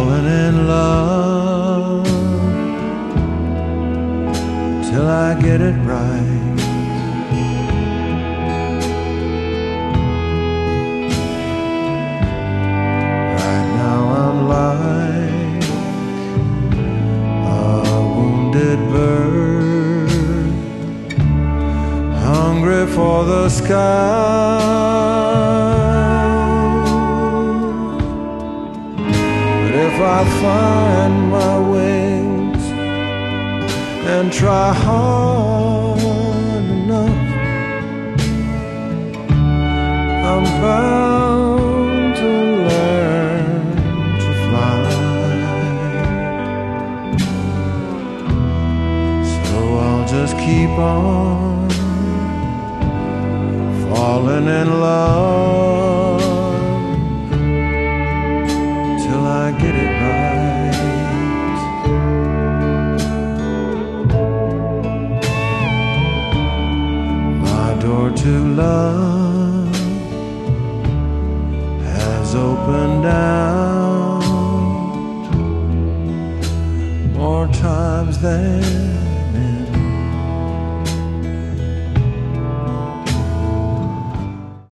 falling in love till I get it right. Right now I'm like a wounded bird, hungry for the sky. If I find my wings and try hard enough, I'm bound to learn to fly. So I'll just keep on falling in love till I get it right. My door to love has opened out more times than